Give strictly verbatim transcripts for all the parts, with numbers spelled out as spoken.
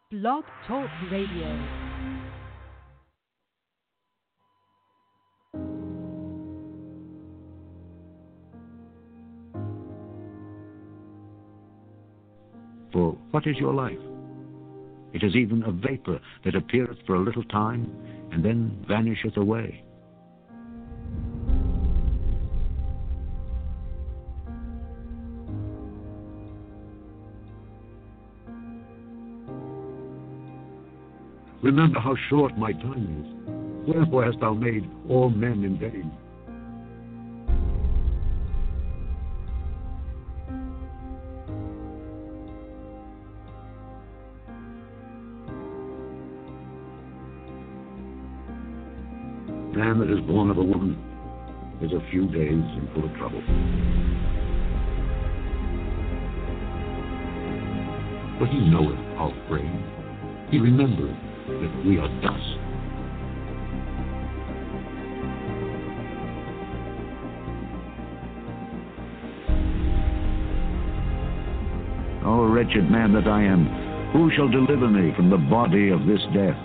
Blog Talk Radio. For what is your life? It is even a vapor that appeareth for a little time, and then vanisheth away. Remember how short my time is. Wherefore hast thou made all men in vain? Man that is born of a woman is a few days and full of trouble. But he knoweth our frame. He remembereth that we are dust. O wretched man that I am, who shall deliver me from the body of this death?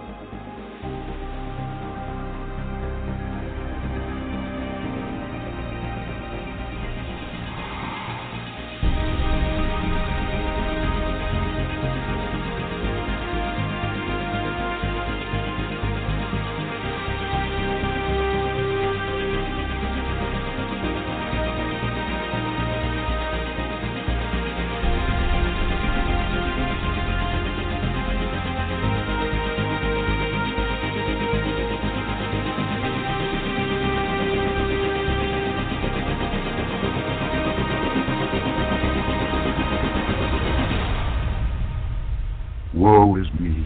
Woe is me.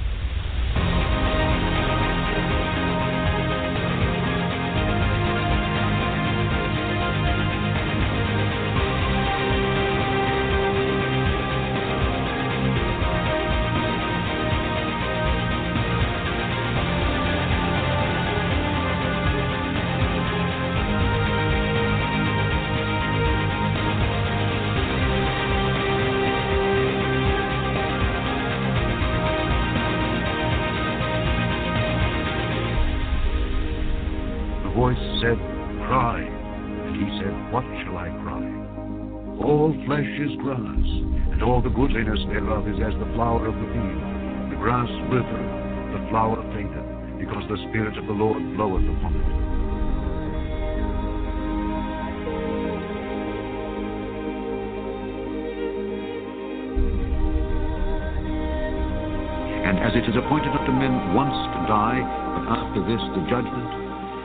Said, cry. And he said, what shall I cry? All flesh is grass, and all the goodliness thereof is as the flower of the field. The grass withereth, the flower fadeth, because the Spirit of the Lord bloweth upon it. And as it is appointed unto men once to die, but after this the judgment,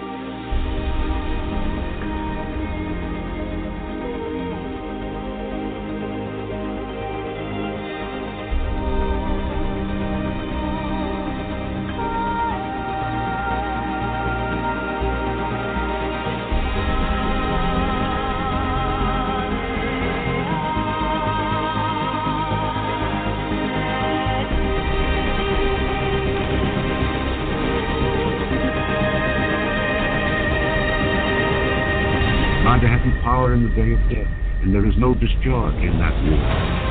neither hath he power in the day of death, and there is no discharge in that war.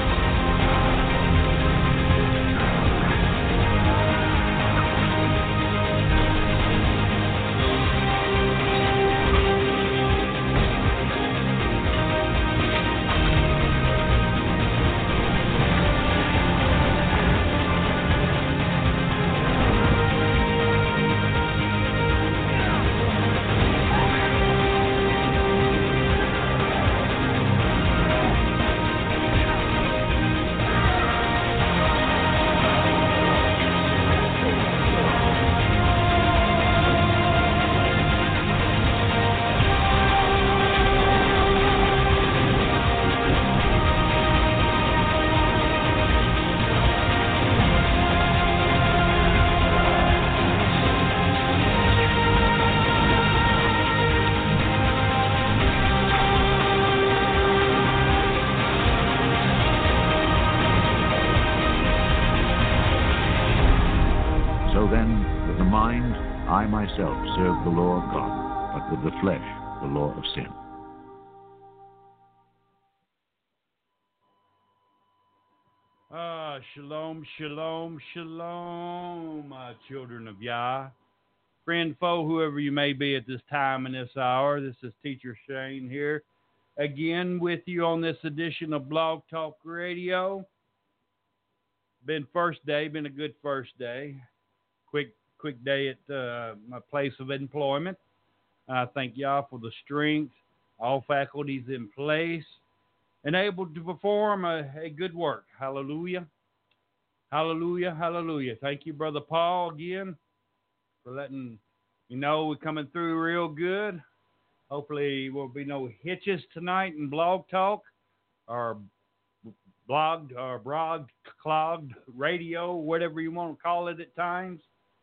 I myself serve the law of God, but with the flesh the law of sin. Ah, Uh, shalom, shalom, shalom, uh, children of Yah. Friend, foe, whoever you may be at this time and this hour, this is Teacher Shane here again with you on this edition of Blog Talk Radio. Been first day, been a good first day. Quick, quick day at uh, my place of employment. I thank y'all for the strength, all faculties in place, and able to perform a, a good work. Hallelujah. Hallelujah. Hallelujah. Thank you, Brother Paul, again, for letting me know we're coming through real good. Hopefully, there will be no hitches tonight in Blog Talk or blogged or broad clogged radio, whatever you want to call it at times.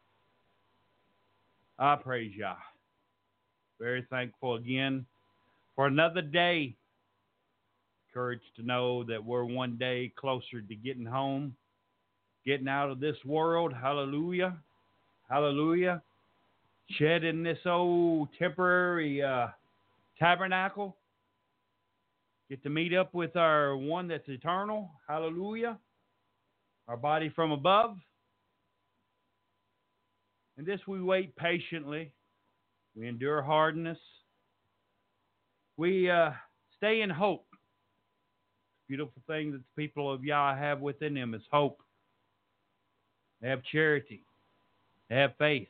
I praise Yah. Very thankful again for another day. Encouraged to know that we're one day closer to getting home, getting out of this world. Hallelujah. Hallelujah. Shedding this old temporary uh, tabernacle. Get to meet up with our one that's eternal. Hallelujah. Our body from above. And this we wait patiently. We endure hardness. We uh, stay in hope. Beautiful thing that the people of Yah have within them is hope. They have charity. They have faith.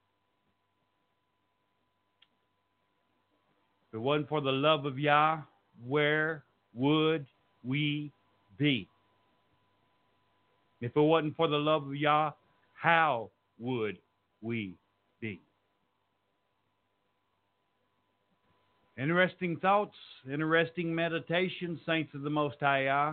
If it wasn't for the love of Yah, where would we be? If it wasn't for the love of Yah, how would we be? Interesting thoughts, interesting meditation, saints of the Most High Yah.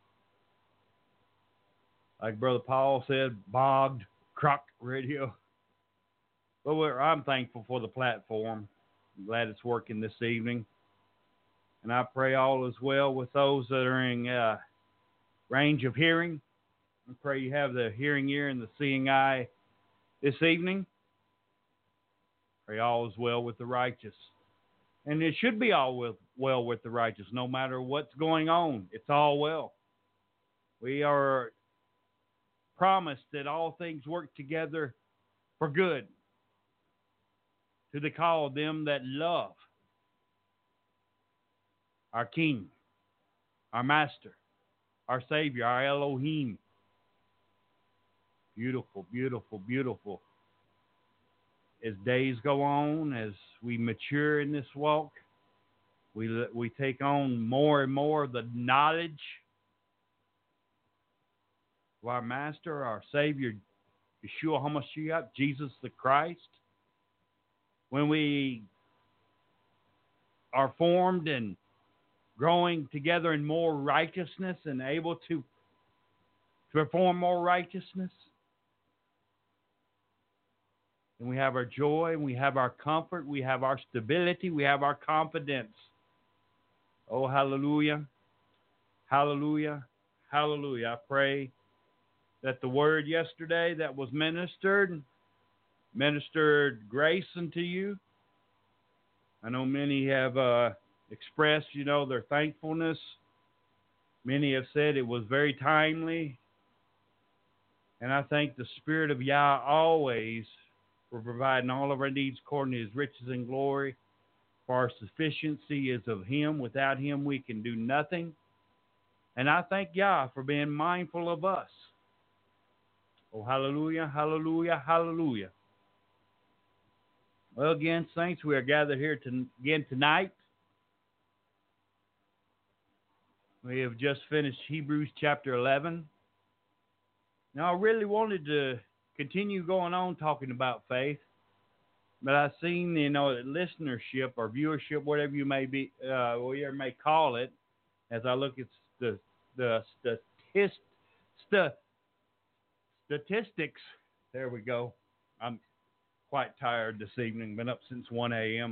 Like Brother Paul said, bogged crock radio. But we're, I'm thankful for the platform. I'm glad it's working this evening. And I pray all is well with those that are in uh, range of hearing. I pray you have the hearing ear and the seeing eye this evening. Pray all is well with the righteous. And it should be all with, well with the righteous, no matter what's going on. It's all well. We are promised that all things work together for good to the call them that love our King, our Master, our Savior, our Elohim. Beautiful, beautiful, beautiful. As days go on, as we mature in this walk, we we take on more and more of the knowledge of our Master, our Savior, Yeshua HaMashiach, Jesus the Christ. When we are formed and growing together in more righteousness and able to, to perform more righteousness, and we have our joy, and we have our comfort, we have our stability, we have our confidence. Oh, hallelujah. Hallelujah. Hallelujah. I pray that the word yesterday that was ministered, ministered grace unto you. I know many have uh, expressed, you know, their thankfulness. Many have said it was very timely. And I thank the Spirit of Yah always for providing all of our needs according to His riches and glory. For our sufficiency is of Him. Without Him, we can do nothing. And I thank Yah for being mindful of us. Oh, hallelujah, hallelujah, hallelujah. Well, again, saints, we are gathered here to, again tonight. We have just finished Hebrews chapter eleven. Now, I really wanted to continue going on talking about faith, but I've seen, you know, listenership or viewership, whatever you may be, uh, whatever you may call it, as I look at the the statist, st- statistics. There we go. I'm quite tired this evening. Been up since one a.m.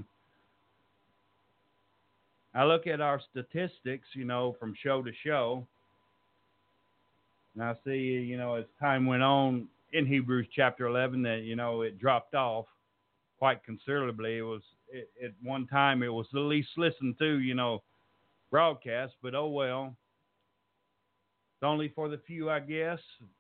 I look at our statistics, you know, from show to show, and I see, you know, as time went on in Hebrews chapter eleven that, you know, it dropped off quite considerably. It was, it, at one time, it was the least listened to, you know, broadcast, but oh well. It's only for the few, I guess.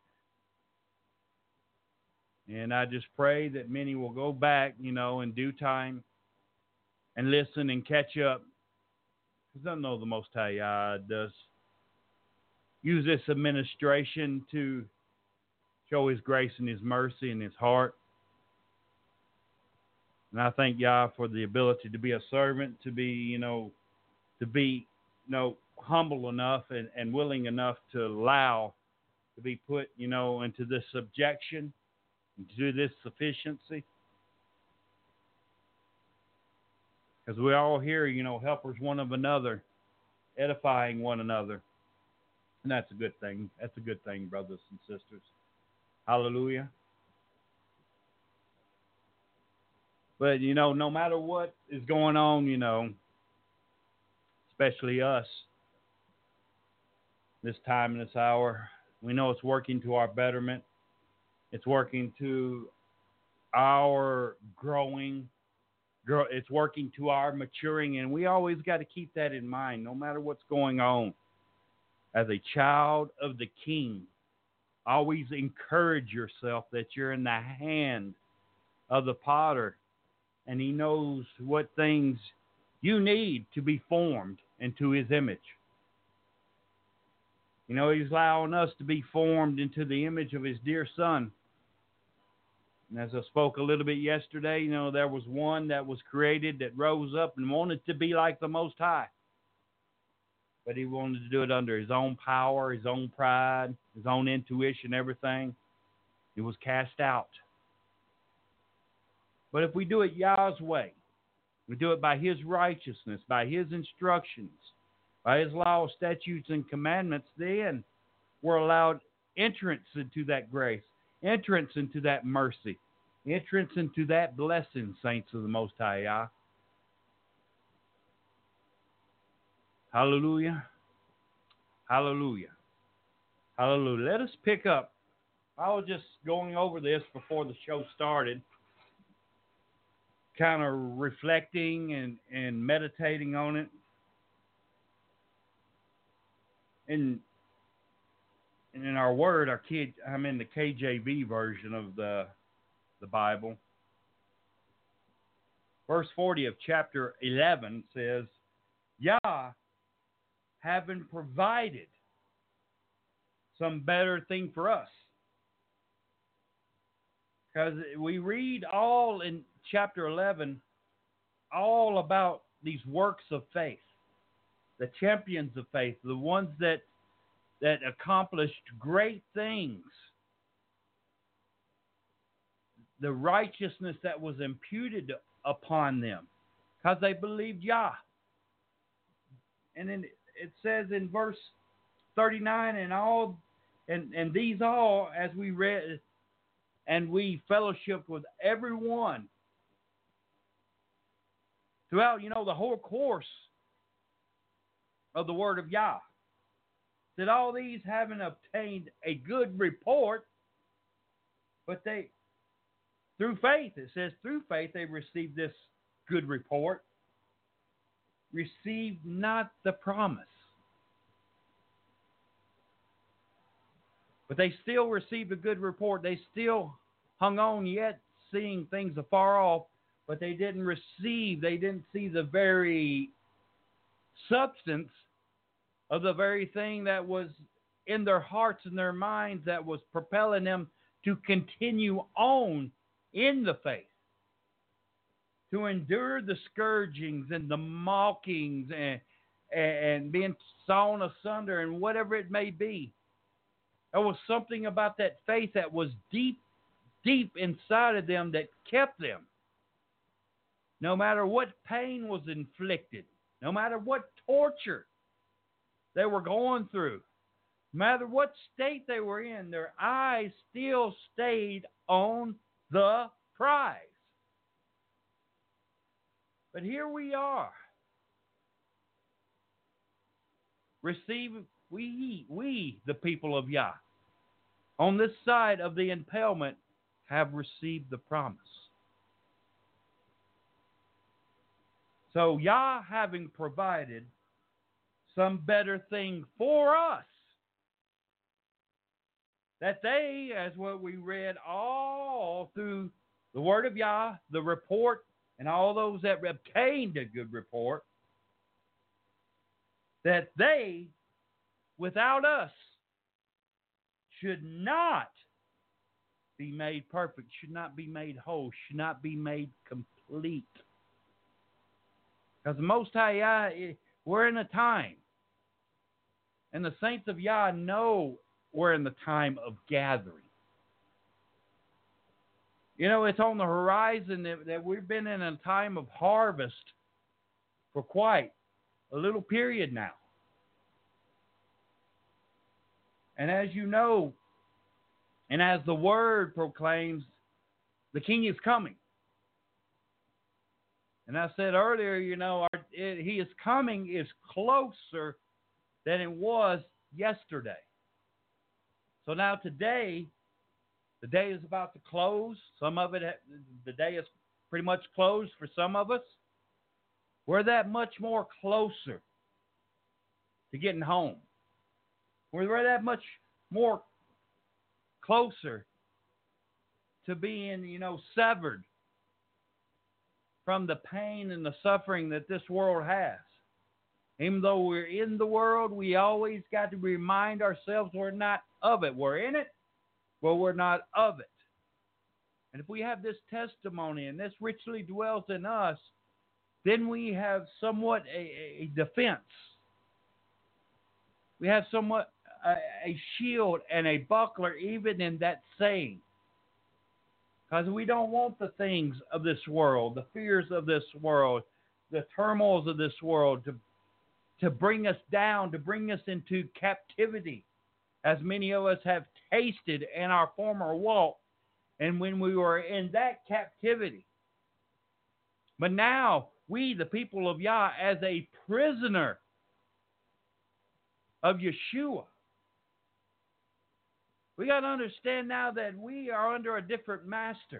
And I just pray that many will go back, you know, in due time and listen and catch up. Because I know the Most High uh, does use this administration to show His grace and His mercy and His heart. And I thank Yah for the ability to be a servant, to be, you know, to be, you know, humble enough and, and willing enough to allow to be put, you know, into this subjection, into this sufficiency. Because we're all here, you know, helpers one of another, edifying one another. And that's a good thing. That's a good thing, brothers and sisters. Hallelujah. But, you know, no matter what is going on, you know, especially us, this time and this hour, we know it's working to our betterment. It's working to our growing. It's working to our maturing. And we always got to keep that in mind, no matter what's going on. As a child of the King, always encourage yourself that you're in the hand of the potter. And He knows what things you need to be formed into His image. You know, He's allowing us to be formed into the image of His dear Son. And as I spoke a little bit yesterday, you know, there was one that was created that rose up and wanted to be like the Most High. But he wanted to do it under his own power, his own pride, his own intuition, everything. He was cast out. But if we do it Yah's way, we do it by His righteousness, by His instructions, by His law, statutes, and commandments, then we're allowed entrance into that grace, entrance into that mercy, entrance into that blessing, saints of the Most High Yah. Hallelujah. Hallelujah. Hallelujah. Let us pick up. I was just going over this before the show started, kind of reflecting and, and meditating on it. And, and in our word, our kid, I'm in the K J V version of the, the Bible. Verse forty of chapter eleven says, Yah, having provided some better thing for us. Because we read all in chapter eleven, all about these works of faith, the champions of faith, the ones that that accomplished great things, the righteousness that was imputed upon them, because they believed Yah. And then it says in verse thirty-nine, and all, and, and these all, as we read, and we fellowshiped with everyone throughout, you know, the whole course of the word of Yah. That all these having obtained a good report, but they, through faith, it says through faith they received this good report, received not the promise. But they still received a good report. They still hung on yet, seeing things afar off, but they didn't receive, they didn't see the very substance of the very thing that was in their hearts and their minds that was propelling them to continue on in the faith, to endure the scourgings and the mockings and, and being sawn asunder and whatever it may be. There was something about that faith that was deep, deep inside of them that kept them. No matter what pain was inflicted, no matter what torture they were going through, no matter what state they were in, their eyes still stayed on the prize. But here we are. Receive, we, we, the people of Yah, on this side of the impalement, have received the promise. So Yah, having provided some better thing for us, that they, as what we read all through the word of Yah, the report, and all those that obtained a good report, that they, without us, should not be made perfect, should not be made whole, should not be made complete. Because the Most High Yah, we're in a time, and the saints of Yah know we're in the time of gathering. You know, it's on the horizon that, that we've been in a time of harvest for quite a little period now. And as you know, and as the word proclaims, the king is coming. And I said earlier, you know, our, it, he is coming is closer than it was yesterday. So now today, the day is about to close. Some of it, the day is pretty much closed for some of us. We're that much more closer to getting home. We're that much more closer to being, you know, severed from the pain and the suffering that this world has. Even though we're in the world, we always got to remind ourselves we're not of it. We're in it, but we're not of it. And if we have this testimony and this richly dwells in us, then we have somewhat a, a defense. We have somewhat a, a shield and a buckler even in that saying. Because we don't want the things of this world, the fears of this world, the turmoils of this world to, to bring us down, to bring us into captivity, as many of us have tasted in our former walk and when we were in that captivity. But now, we, the people of Yah, as a prisoner of Yeshua, we got to understand now that we are under a different master.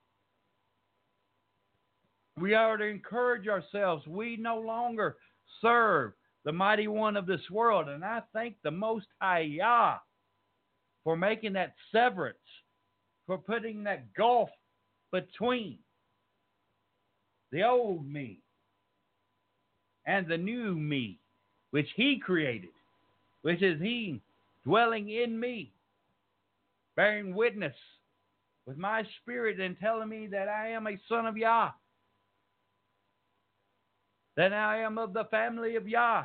We are to encourage ourselves. We no longer serve the mighty one of this world. And I thank the Most High Yah for making that severance, for putting that gulf between the old me and the new me, which he created, which is he dwelling in me, bearing witness with my spirit and telling me that I am a son of Yah, that I am of the family of Yah,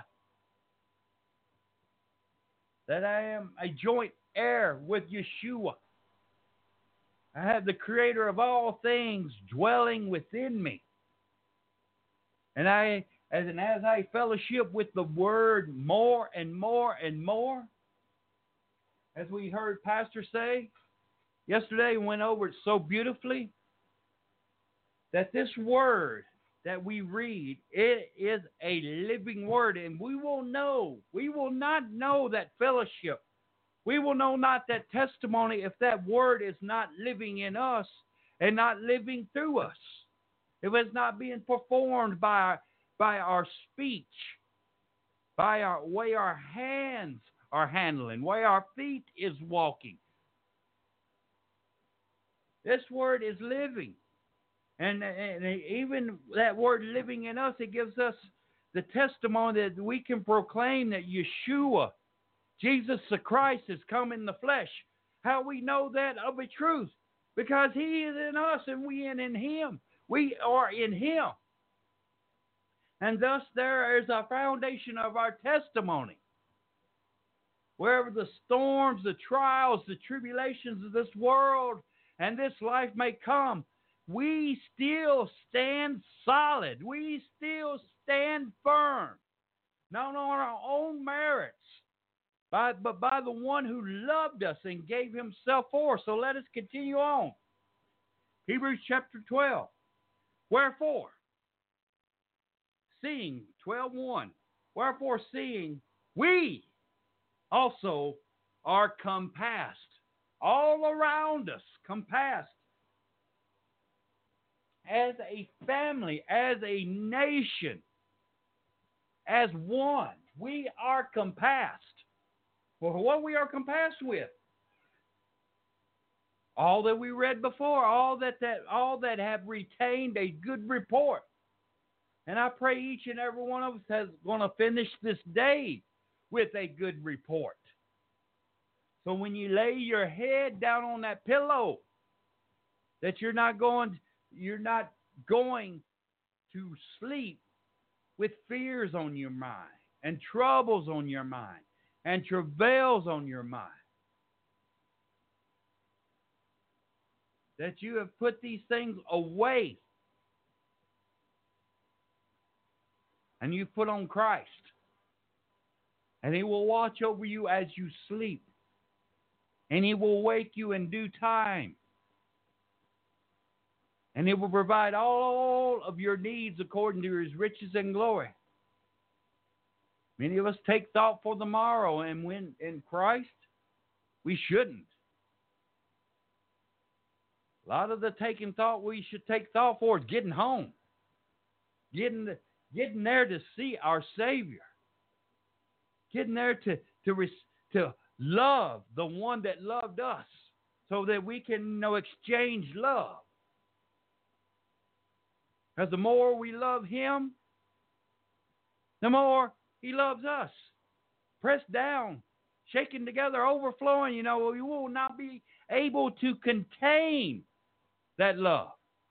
that I am a joint heir with Yeshua. I have the creator of all things dwelling within me. And I, as, and as I fellowship with the word more and more and more, as we heard Pastor say yesterday, went over it so beautifully, that this word that we read, it is a living word, and we will know, we will not know that fellowship. We will know not that testimony if that word is not living in us and not living through us. If it's not being performed by our, by our speech, by our way our hands are handling, way our feet is walking. This word is living. And, and even that word living in us, it gives us the testimony that we can proclaim that Yeshua, Jesus the Christ, has come in the flesh. How we know that of a truth? Because he is in us and we are in him. We are in him. And thus there is a foundation of our testimony. Wherever the storms, the trials, the tribulations of this world and this life may come, we still stand solid. We still stand firm. Not on our own merits, by, but by the one who loved us and gave himself for us. So let us continue on. Hebrews chapter twelve. Wherefore, seeing, twelve one, wherefore seeing we also are compassed, all around us, compassed, as a family, as a nation, as one. We are compassed. Well, what we are compassed with? All that we read before, all that, that all that have retained a good report. And I pray each and every one of us is going to finish this day with a good report. So when you lay your head down on that pillow, that you're not going, you're not going to sleep with fears on your mind and troubles on your mind and travails on your mind. That you have put these things away and you put on Christ. And He will watch over you as you sleep. And He will wake you in due time. And He will provide all of your needs according to His riches and glory. Many of us take thought for the morrow, and when in Christ, we shouldn't. A lot of the taking thought we should take thought for is getting home. Getting, getting there to see our Savior. Getting there to, to, to love the one that loved us so that we can, you know, exchange love. Because the more we love Him, the more He loves us. Pressed down, shaken together, overflowing, you know, we will not be able to contain that love.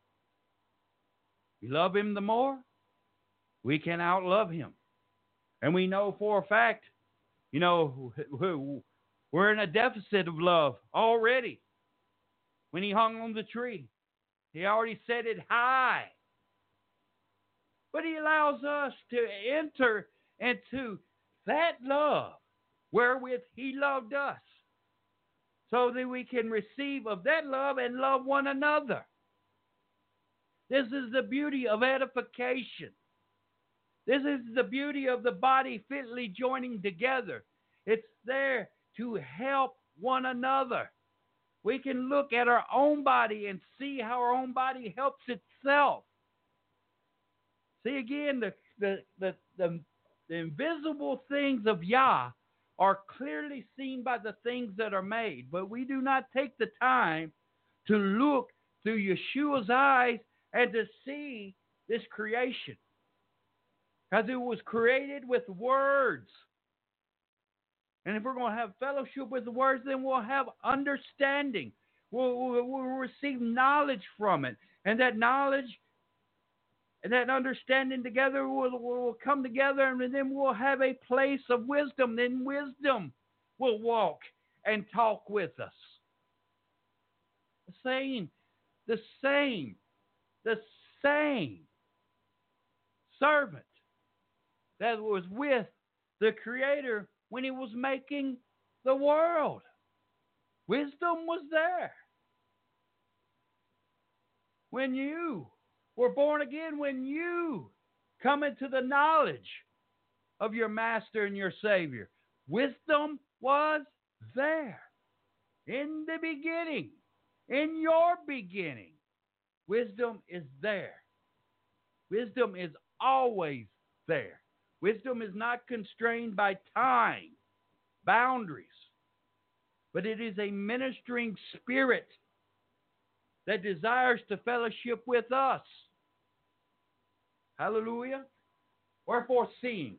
We love Him the more, we can outlove Him. And we know for a fact, you know, we're in a deficit of love already. When He hung on the tree, He already set it high. But He allows us to enter into that love wherewith He loved us, so that we can receive of that love and love one another. This is the beauty of edification. This is the beauty of the body fitly joining together. It's there to help one another. We can look at our own body and see how our own body helps itself. See, again, the, the, the, the, the invisible things of Yah are clearly seen by the things that are made. But we do not take the time to look through Yeshua's eyes and to see this creation. Because it was created with words. And if we're going to have fellowship with the words, then we'll have understanding. We'll, we'll, we'll receive knowledge from it. And that knowledge and that understanding together will, will come together, and then we'll have a place of wisdom. Then wisdom will walk and talk with us. The same, the same, the same servant that was with the Creator when He was making the world. Wisdom was there. When you were born again, when you come into the knowledge of your Master and your Savior, wisdom was there. In the beginning, in your beginning, wisdom is there. Wisdom is always there. Wisdom is not constrained by time, boundaries, but it is a ministering spirit that desires to fellowship with us. Hallelujah. Wherefore, seeing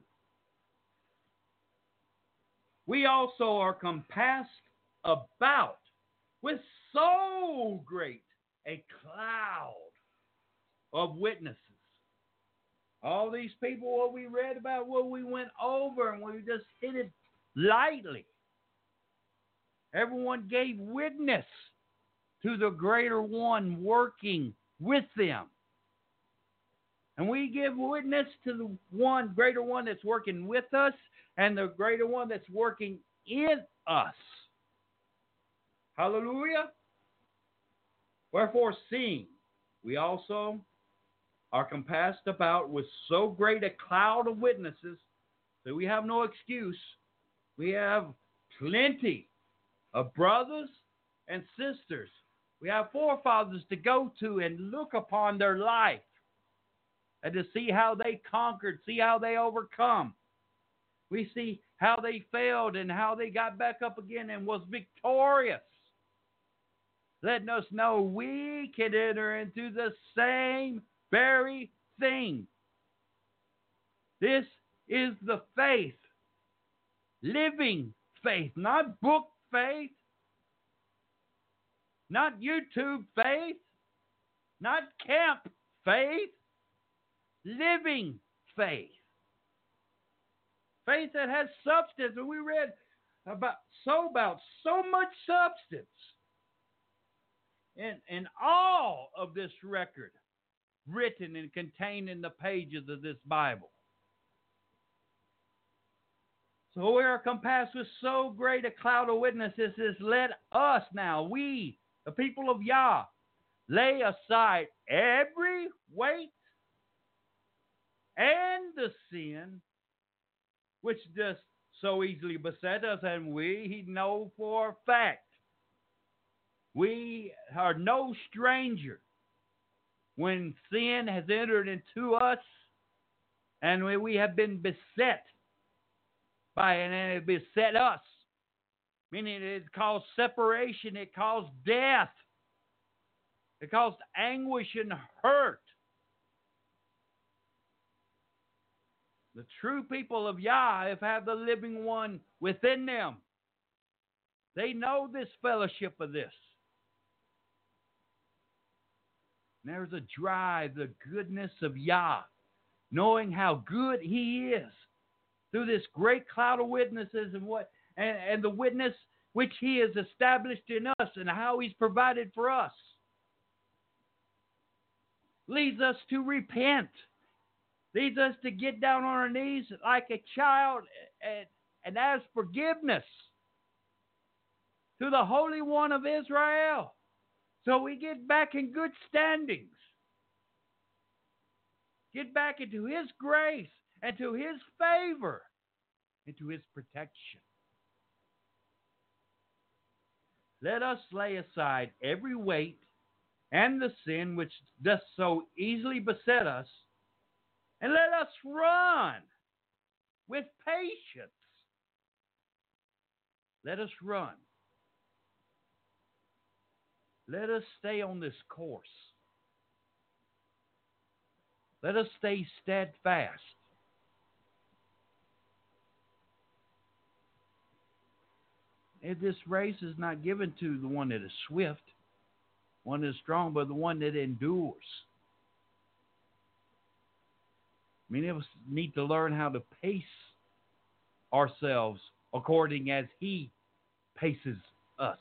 we also are compassed about with so great a cloud of witnesses. All these people, what we read about, what we went over, and we just hit it lightly. Everyone gave witness to the greater one working with them. And we give witness to the one, greater one that's working with us, and the greater one that's working in us. Hallelujah. Wherefore, seeing we also are compassed about with so great a cloud of witnesses that we have no excuse. We have plenty of brothers and sisters. We have forefathers to go to and look upon their life and to see how they conquered, see how they overcome. We see how they failed and how they got back up again and was victorious. letting us know we can enter into the same very thing. This is the faith, living faith, not book faith, not YouTube faith, not camp faith, living faith. Faith that has substance. And we read about so about so much substance in, in all of this record written and contained in the pages of this Bible. So we are compassed with so great a cloud of witnesses, is let us now, we, the people of Yah, lay aside every weight and the sin which does so easily beset us, and we know for a fact we are no stranger when sin has entered into us and we have been beset by it, and it beset us, meaning it caused separation, it caused death, it caused anguish and hurt. The true people of Yah have had the living one within them. They know this fellowship of this. And there's a drive, the goodness of Yah, knowing how good He is through this great cloud of witnesses and what and, and the witness which He has established in us and how He's provided for us. Leads us to repent. Leads us to get down on our knees like a child and, and ask forgiveness to the Holy One of Israel, so we get back in good standings. Get back into His grace and to His favor and to His protection. Let us lay aside every weight and the sin which doth so easily beset us, and let us run with patience. Let us run. Let us stay on this course. Let us stay steadfast. And this race is not given to the one that is swift, one that is strong, but the one that endures. Many of us need to learn how to pace ourselves according as He paces us.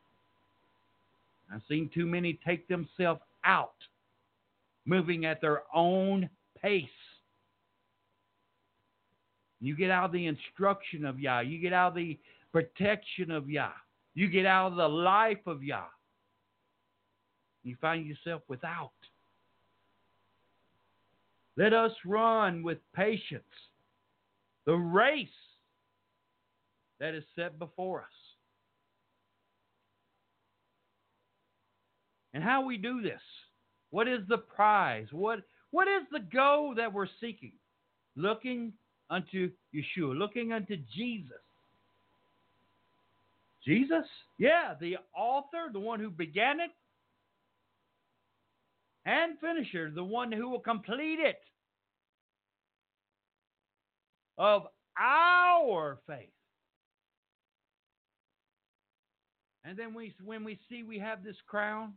I've seen too many take themselves out, moving at their own pace. You get out of the instruction of Yah. You get out of the protection of Yah. You get out of the life of Yah. You find yourself without. Let us run with patience the race that is set before us. And how we do this? What is the prize? What, what is the goal that we're seeking? Looking unto Yeshua, looking unto Jesus. Jesus? Yeah, the author, the one who began it, and finisher, the one who will complete it, of our faith. And then we, when we see we have this crown,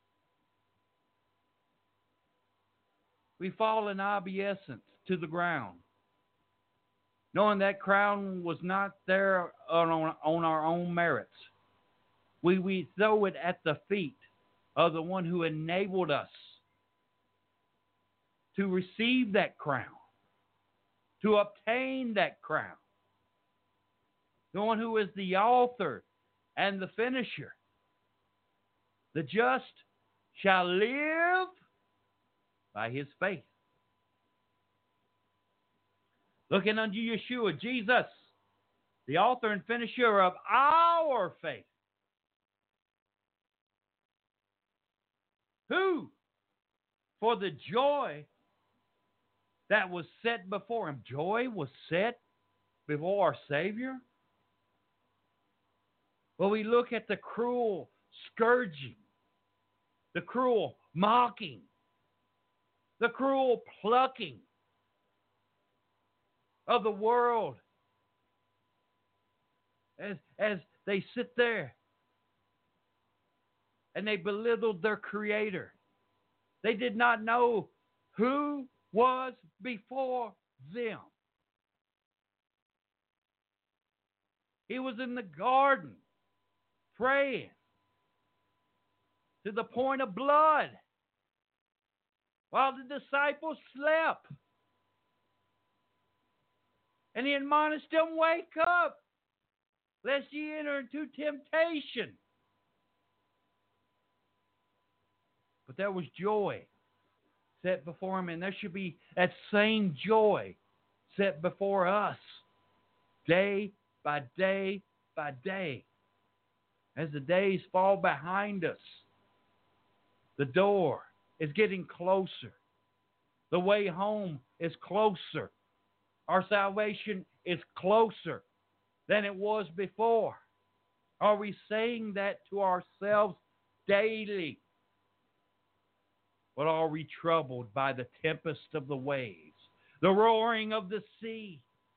we fall in obeisance to the ground, knowing that crown was not there on, on our own merits. We, we throw it at the feet of the one who enabled us to receive that crown, to obtain that crown. The one who is the author and the finisher. The just shall live by his faith. Looking unto Yeshua, Jesus, the author and finisher of our faith. Who, for the joy that was set before him, joy was set before our Savior? Well, we look at the cruel scourging the cruel mocking, the cruel plucking of the world as, as they sit there and they belittled their Creator. They did not know who was before them. He was in the garden praying to the point of blood while the disciples slept. And he admonished them, wake up, lest ye enter into temptation. But there was joy set before him, and there should be that same joy set before us day by day by day. As the days fall behind us, the door is getting closer. The way home is closer. Our salvation is closer than it was before. Are we saying that to ourselves daily? But are we troubled by the tempest of the waves, the roaring of the sea?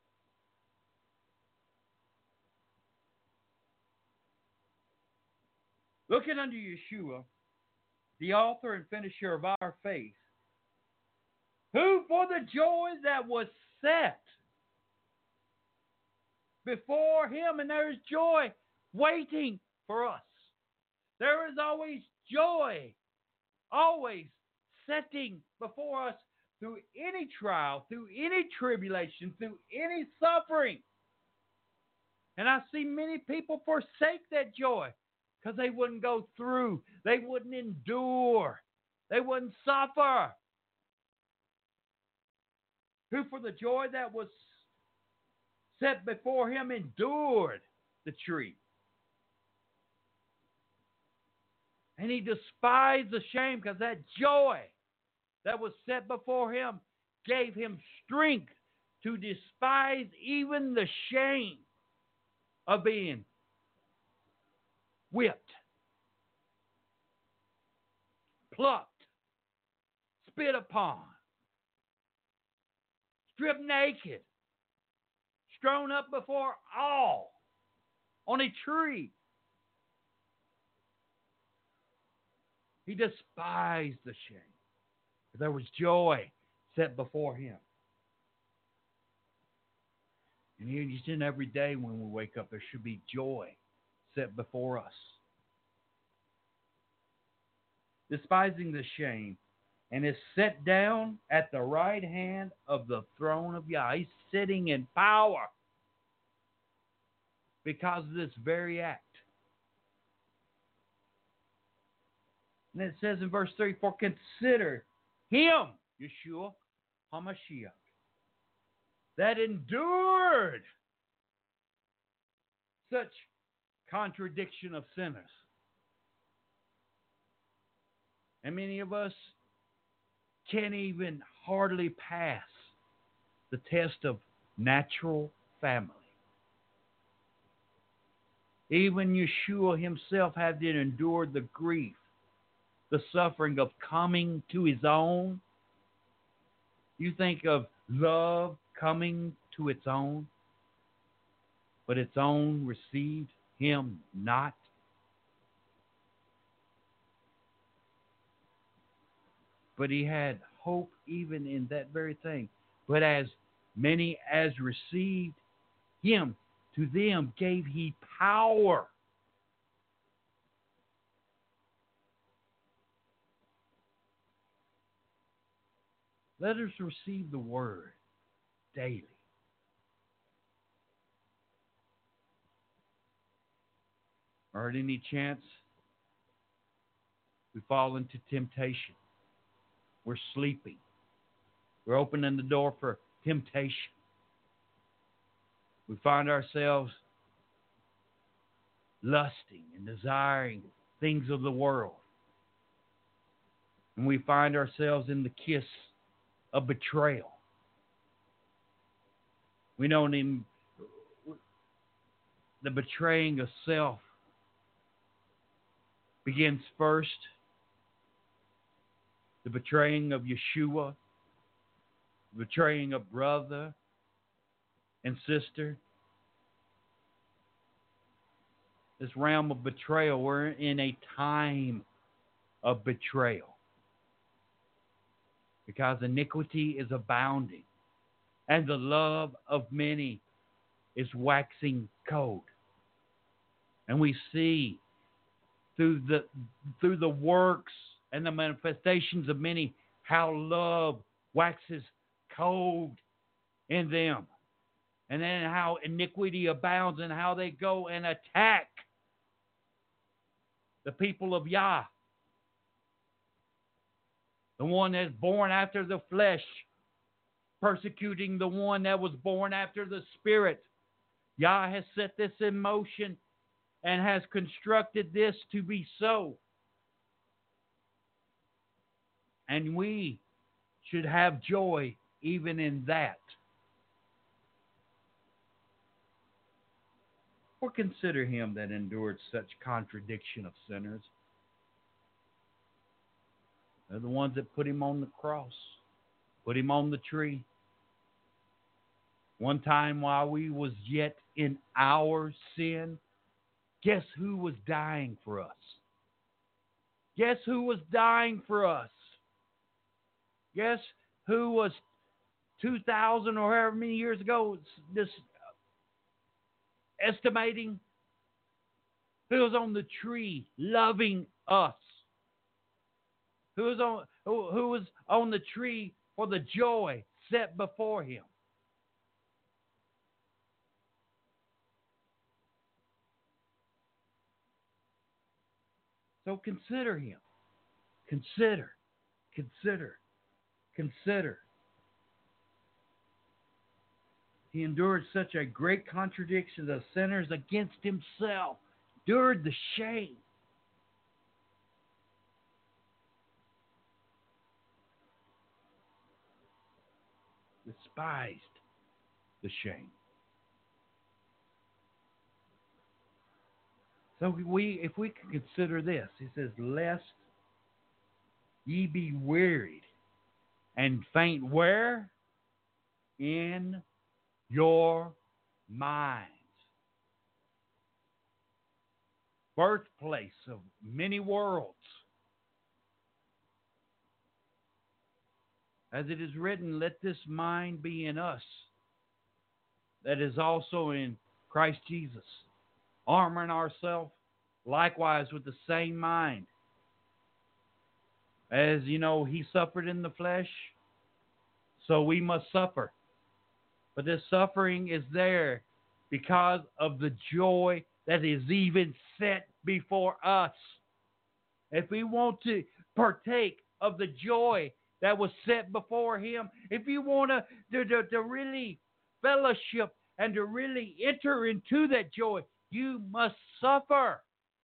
Looking unto Yeshua, the author and finisher of our faith, who for the joy that was set before him, and there is joy waiting for us. There is always joy, always setting before us through any trial, through any tribulation, through any suffering. And I see many people forsake that joy because they wouldn't go through, they wouldn't endure, they wouldn't suffer. Who for the joy that was set before him endured the tree. And he despised the shame, because that joy that was set before him gave him strength to despise even the shame of being whipped, plucked, spit upon, stripped naked, strewn up before all on a tree. He despised the shame. There was joy set before him. And each and every day when we wake up, there should be joy set before us. Despising the shame, and is set down at the right hand of the throne of Yah. He's sitting in power because of this very act. And it says in verse three, for consider him, Yeshua HaMashiach, that endured such contradiction of sinners. And many of us can't even hardly pass the test of natural family. Even Yeshua himself had to endure the grief, the suffering of coming to his own. You think of love coming to its own, but its own received him not. But he had hope even in that very thing. But as many as received him, to them gave he power. Let us receive the word daily. Or at any chance we fall into temptation. We're sleeping. We're opening the door for temptation. We find ourselves lusting and desiring things of the world. And we find ourselves in the kiss of betrayal. We don't even, the betraying of self begins first the betraying of Yeshua, betraying of brother and sister. This realm of betrayal, we're in a time of betrayal because iniquity is abounding and the love of many is waxing cold. And we see through the through the works and the manifestations of many how love waxes cold in them. And then how iniquity abounds and how they go and attack the people of Yah. The one that's born after the flesh, persecuting the one that was born after the spirit. Yah has set this in motion and has constructed this to be so. And we should have joy even in that. Or consider him that endured such contradiction of sinners. They're the ones that put him on the cross, put him on the tree. One time while we was yet in our sin, guess who was dying for us? Guess who was dying for us? Guess who was two thousand or however many years ago, this estimating who was on the tree loving us? Who was on who, who was on the tree for the joy set before him? So consider him. Consider. Consider. Consider. He endured such a great contradiction of sinners against himself. Endured the shame. Despised the shame. So we, if we can consider this, he says, lest ye be wearied and faint where? In your minds. Birthplace of many worlds. As it is written, let this mind be in us that is also in Christ Jesus. Armoring ourselves likewise with the same mind. As you know, he suffered in the flesh, so we must suffer. But this suffering is there because of the joy that is even set before us. If we want to partake of the joy that was set before him, if you want to, to, to, to really fellowship and to really enter into that joy, you must suffer.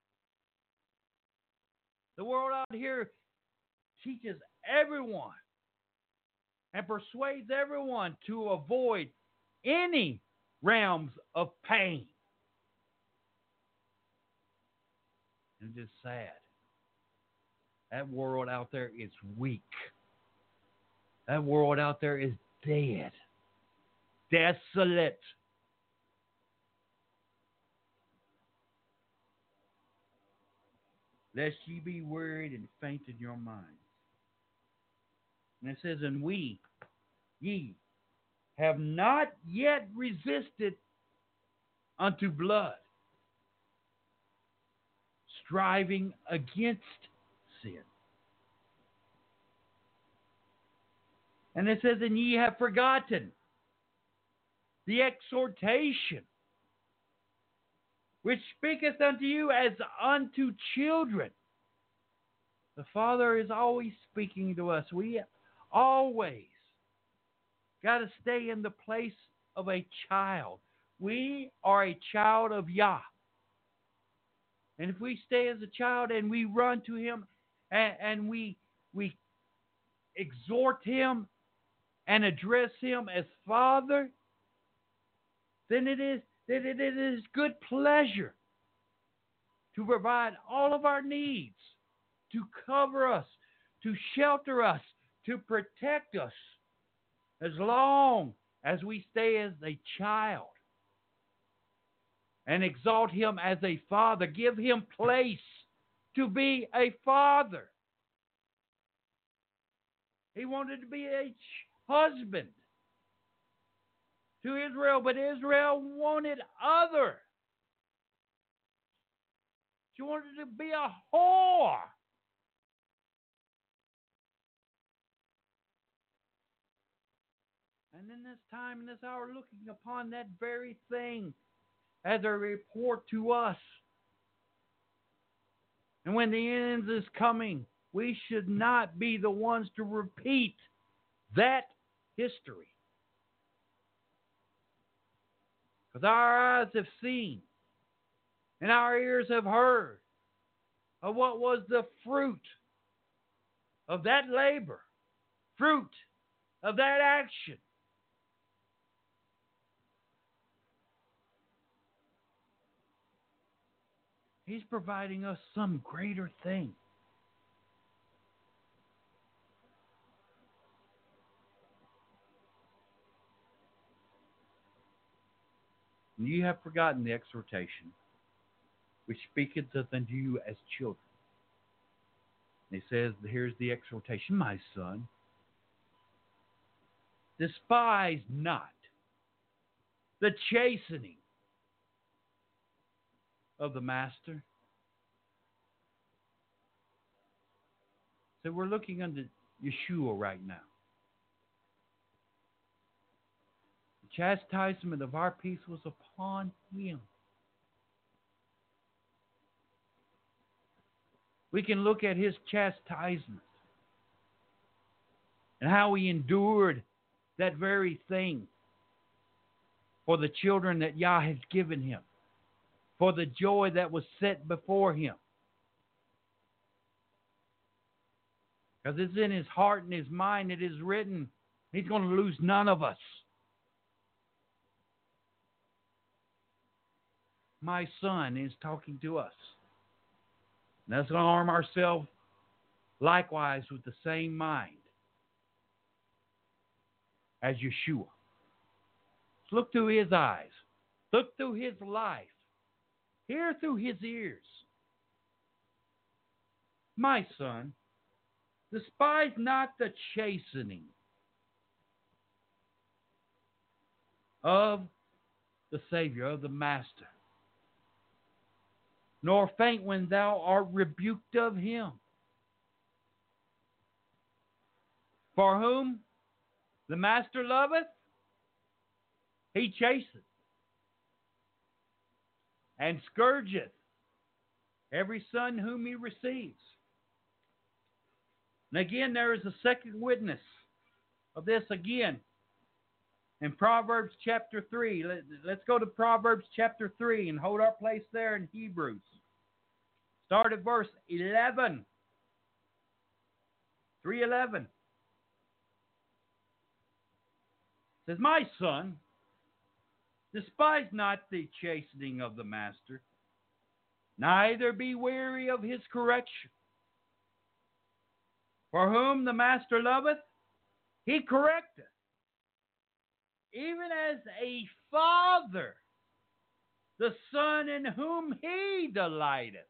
The world out here teaches everyone and persuades everyone to avoid any realms of pain. And it's sad. That world out there is weak. That world out there is dead. Desolate. Lest ye be wearied and faint in your minds. And it says, and we, ye, have not yet resisted unto blood, striving against sin. And it says, and ye have forgotten the exhortation which speaketh unto you as unto children. The Father is always speaking to us. We always got to stay in the place of a child. We are a child of Yah. And if we stay as a child and we run to him and, and we, we exhort him and address him as Father, then it is that it is good pleasure to provide all of our needs, to cover us, to shelter us, to protect us, as long as we stay as a child. And exalt Him as a father. Give Him place to be a father. He wanted to be a husband to Israel, but Israel wanted other. She wanted to be a whore. And in this time, in this hour, looking upon that very thing as a report to us. And when the end is coming, we should not be the ones to repeat that history. Because our eyes have seen and our ears have heard of what was the fruit of that labor, fruit of that action. He's providing us some greater thing. You have forgotten the exhortation which speaketh unto you as children. And he says, here's the exhortation, my son. Despise not the chastening of the master. So we're looking unto Yeshua right now. The chastisement of our peace was upon Him. We can look at His chastisement and how He endured that very thing for the children that Yah has given Him, for the joy that was set before Him. Because it's in His heart and His mind, it is written, He's going to lose none of us. My son is talking to us. And let's arm ourselves likewise with the same mind as Yeshua. Let's look through His eyes. Look through His life. Hear through His ears. My son, despise not the chastening of the Savior, of the Master, nor faint when thou art rebuked of Him. For whom the Master loveth, He chasteneth, and scourgeth every son whom He receives. And again, there is a second witness of this again in Proverbs chapter three. Let, let's go to Proverbs chapter three and hold our place there in Hebrews. Start at verse eleven. three eleven. It says, my son, despise not the chastening of the master, neither be weary of his correction. For whom the master loveth, he correcteth, even as a father, the son in whom he delighteth.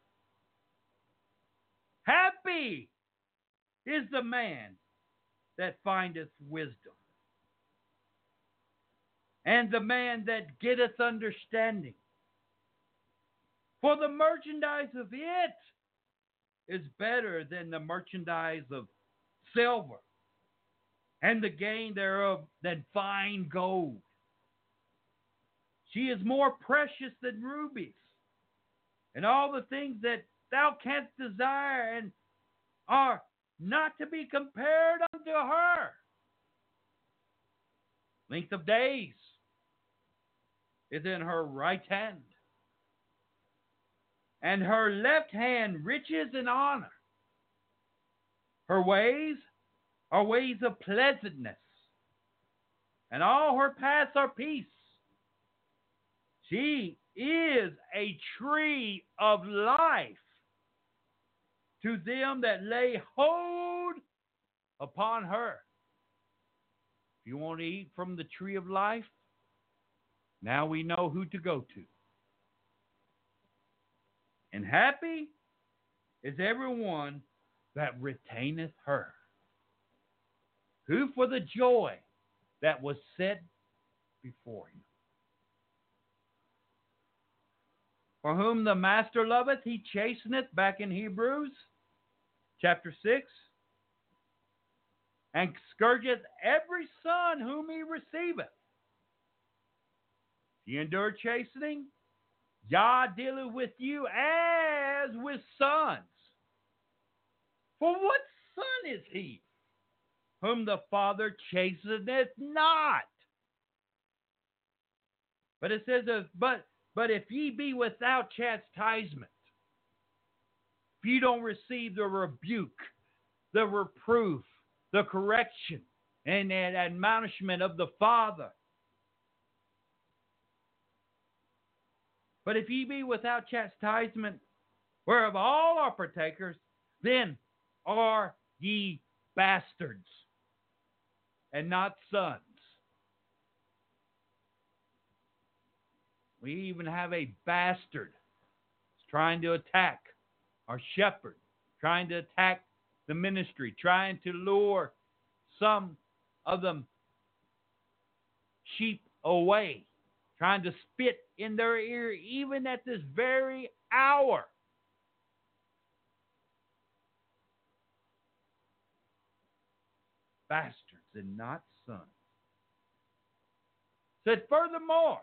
Happy is the man that findeth wisdom, and the man that getteth understanding. For the merchandise of it is better than the merchandise of silver, and the gain thereof than fine gold. She is more precious than rubies, and all the things that thou canst desire and are not to be compared unto her. Length of days is in her right hand, and her left hand riches and honor. Her ways are ways of pleasantness, and all her paths are peace. She is a tree of life to them that lay hold upon her. If you want to eat from the tree of life, now we know who to go to. And happy is everyone that retaineth her, who for the joy that was set before him. For whom the master loveth, he chasteneth, back in Hebrews chapter six, and scourgeth every son whom he receiveth. If you endure chastening, Yah dealeth with you as with sons. For what son is he whom the Father chasteneth not? But it says, but, but if ye be without chastisement, if you don't receive the rebuke, the reproof, the correction, and the admonishment of the Father, but if ye be without chastisement, whereof all are partakers, then are ye bastards, and not sons. We even have a bastard trying to attack our shepherd, trying to attack the ministry, trying to lure some of them sheep away, trying to spit in their ear even at this very hour. Bastards and not sons. Said furthermore,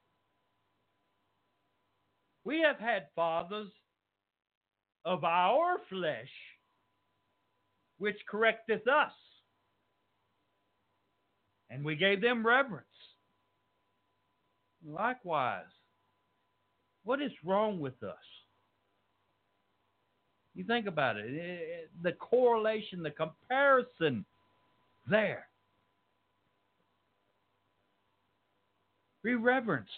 we have had fathers of our flesh which correcteth us, and we gave them reverence. Likewise, what is wrong with us? You think about it, it the correlation, the comparison there. We reverenced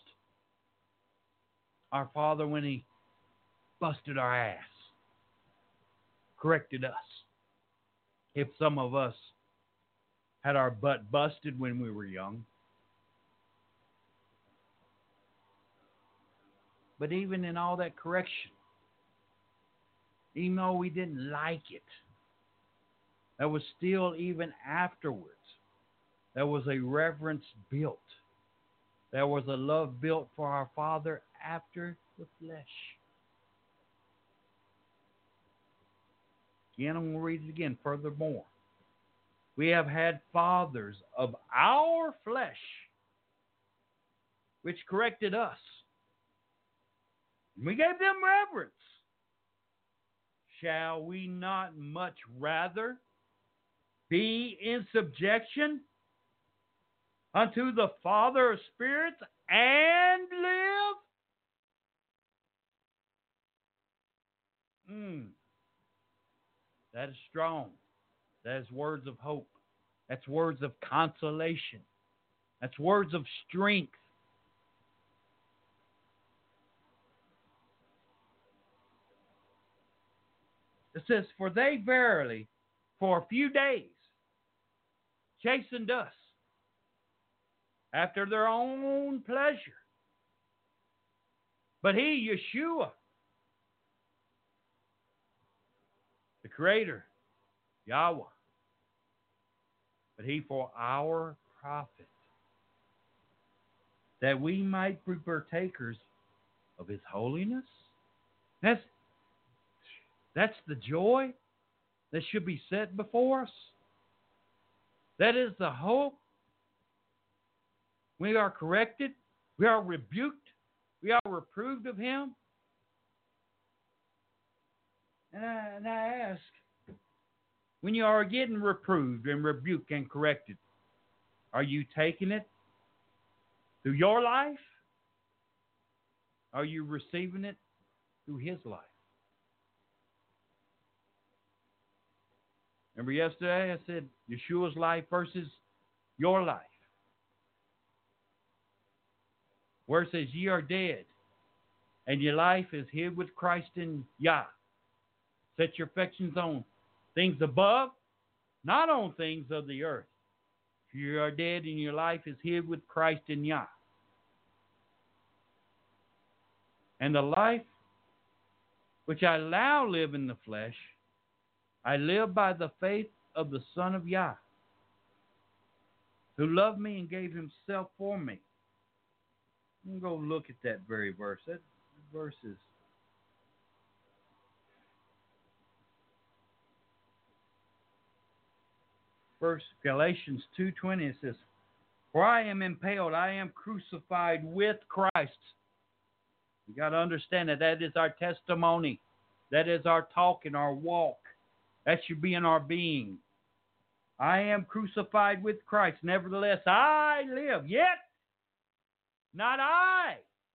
our Father when He busted our ass, corrected us. If some of us had our butt busted when we were young. But even in all that correction, even though we didn't like it, there was still, even afterwards, there was a reverence built. There was a love built for our Father after the flesh. Again, I'm going to read it again. Furthermore, we have had fathers of our flesh which corrected us. We gave them reverence. Shall we not much rather be in subjection unto the Father of spirits and live? Mm. That is strong. That is words of hope. That's words of consolation. That's words of strength. It says, for they verily, for a few days, chastened us after their own pleasure. But He, Yeshua, the Creator, Yahweh, but He for our profit, that we might be partakers of His holiness. That's, that's the joy that should be set before us. That is the hope. We are corrected. We are rebuked. We are reproved of Him. And I, and I ask, when you are getting reproved and rebuked and corrected, are you taking it through your life? Are you receiving it through His life? Remember yesterday I said Yeshua's life versus your life. Where it says ye are dead and your life is hid with Christ in Yah. Set your affections on things above, not on things of the earth. For you are dead and your life is hid with Christ in Yah. And the life which I now live in the flesh, I live by the faith of the Son of Yah, who loved me and gave himself for me. I'm going to go look at that very verse. That verse is First Galatians two twenty. It says, "For I am impaled, I am crucified with Christ." You got to understand that that is our testimony. That is our talk and our walk. That should be in our being. I am crucified with Christ. Nevertheless, I live. Yet, not I,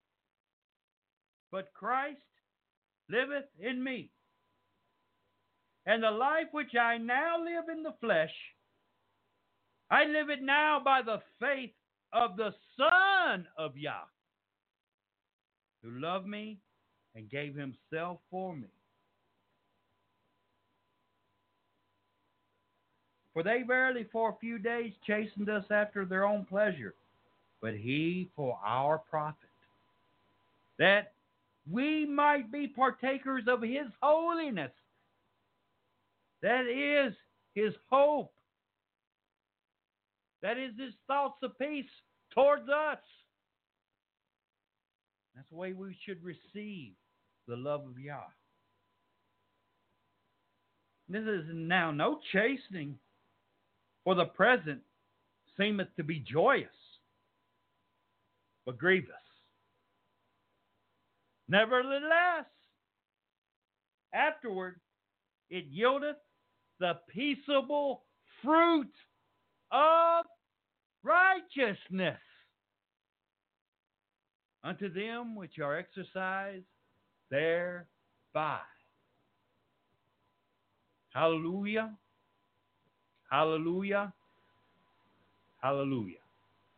but Christ liveth in me. And the life which I now live in the flesh, I live it now by the faith of the Son of Yah, who loved me and gave himself for me. For they verily for a few days chastened us after their own pleasure, but he for our profit, that we might be partakers of his holiness. That is his hope. That is his thoughts of peace towards us. That's the way we should receive the love of Yah. This is now no chastening, for the present seemeth to be joyous, but grievous. Nevertheless, afterward it yieldeth the peaceable fruit of righteousness unto them which are exercised thereby. Hallelujah. Hallelujah. Hallelujah.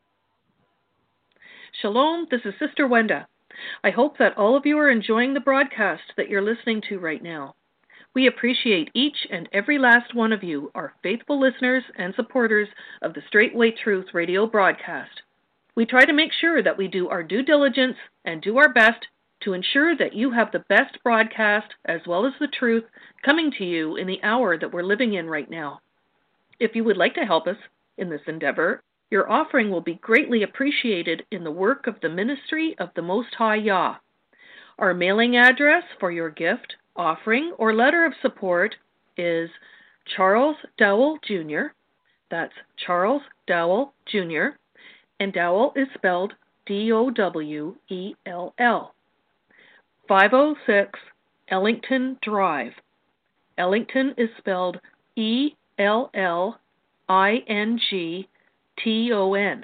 Shalom, this is Sister Wenda. I hope that all of you are enjoying the broadcast that you're listening to right now. We appreciate each and every last one of you, our faithful listeners and supporters of the Straightway Truth radio broadcast. We try to make sure that we do our due diligence and do our best to ensure that you have the best broadcast as well as the truth coming to you in the hour that we're living in right now. If you would like to help us in this endeavor, your offering will be greatly appreciated in the work of the ministry of the Most High Yah. Our mailing address for your gift, offering, or letter of support is Charles Dowell Junior That's Charles Dowell Junior And Dowell is spelled D O W E L L. five oh six Ellington Drive. Ellington is spelled E L L I N G T O N.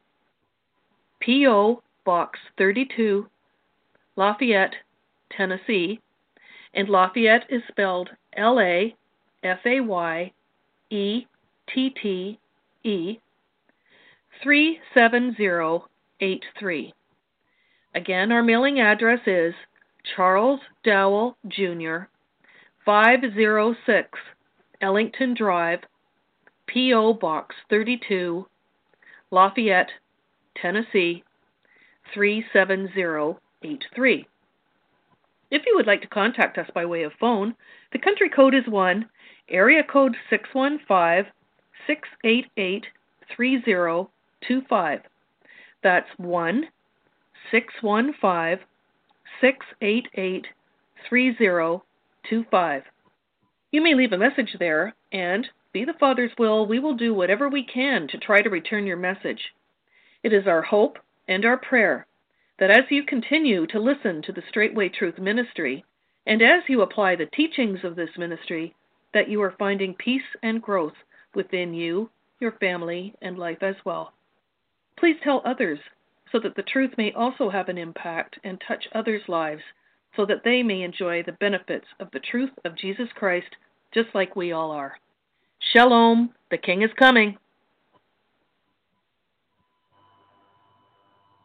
P O. Box thirty-two, Lafayette, Tennessee, and Lafayette is spelled L A F A Y E T T E, three seven zero eight three. Again, our mailing address is Charles Dowell Junior, five oh six Ellington Drive, P O. Box thirty-two, Lafayette, Tennessee, three seven zero eight three. If you would like to contact us by way of phone, the country code is one, area code six one five, six eight eight, three zero two five. That's one, six one five, six eight eight, three zero two five. You may leave a message there, and, be the Father's will, we will do whatever we can to try to return your message. It is our hope and our prayer that as you continue to listen to the Straightway Truth Ministry, and as you apply the teachings of this ministry, that you are finding peace and growth within you, your family, and life as well. Please tell others so that the truth may also have an impact and touch others' lives so that they may enjoy the benefits of the truth of Jesus Christ just like we all are. Shalom, the King is coming.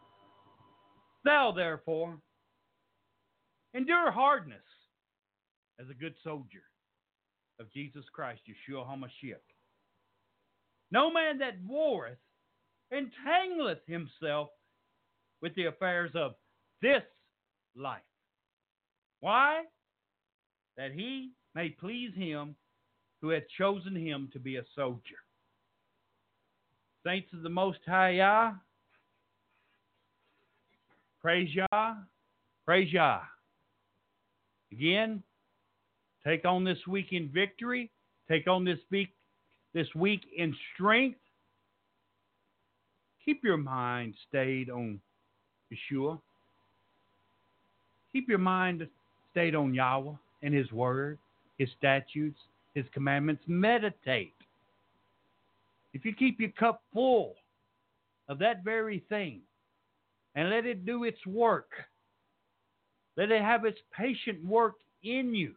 Thou, therefore, endure hardness as a good soldier of Jesus Christ, Yeshua HaMashiach. No man that warreth entangleth himself with the affairs of this life. Why? That he may please him who hath chosen him to be a soldier. Saints of the Most High Yah, praise Yah, praise Yah. Again, take on this week in victory. Take on this week, this week in strength. Keep your mind stayed on Yeshua. Keep your mind stayed on Yahweh and His Word, His statutes, His commandments. Meditate. If you keep your cup full of that very thing and let it do its work, let it have its patient work in you,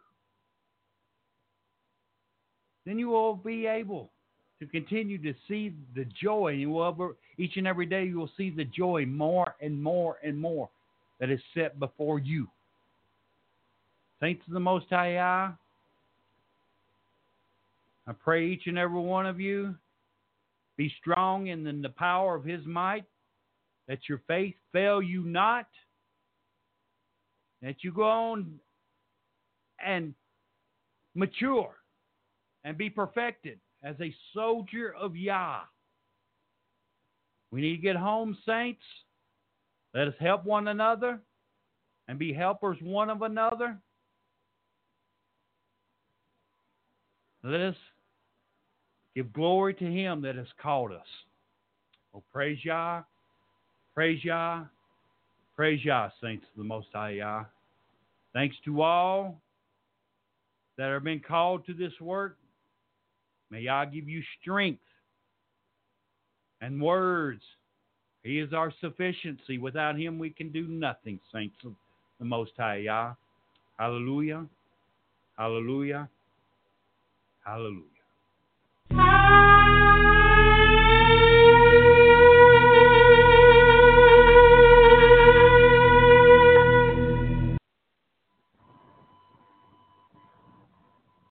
then you will be able to continue to see the joy. You will, each and every day you will see the joy more and more and more that is set before you. Saints of the Most High Yah, I pray each and every one of you be strong in the, in the power of His might, that your faith fail you not, that you go on and mature and be perfected as a soldier of Yah. We need to get home, saints. Let us help one another and be helpers one of another. Let us give glory to Him that has called us. Oh, praise Yah, praise Yah, praise Yah, saints of the Most High Yah. Thanks to all that have been called to this work. May Yah give you strength and words. He is our sufficiency. Without Him, we can do nothing, saints of the Most High Yah. Hallelujah, hallelujah, hallelujah.